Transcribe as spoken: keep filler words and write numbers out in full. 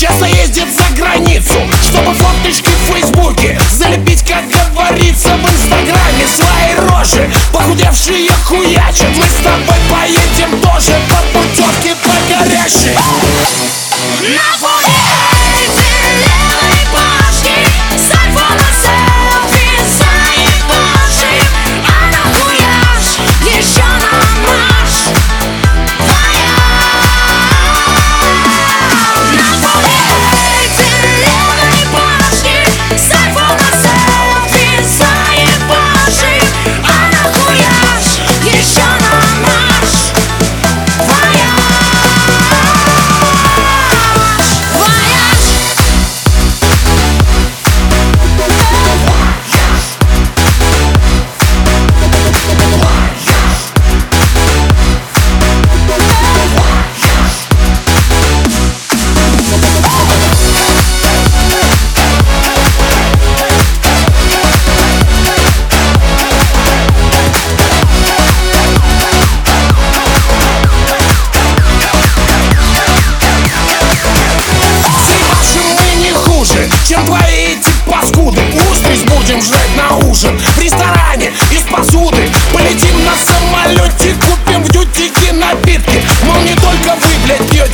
часто ездит за границу, чтобы фоточки в фейсбуке залепить, как говорится, в инстаграме свои рожи. Похудевшие хуячат, мы с тобой поедем тоже по путевке по горящей. На фоне левой башни с айфона селфи заебашим, а нахуя ж еще на марш твоя. На фоне левой башни с айфона селфи заебашим, а нахуя ж еще на марш твоя. Чем твои эти паскуды? Устриц будем жрать на ужин в ресторане из посуды. Полетим на самолете, купим в дьютике напитки. Мол, не только вы, блядь, пьете.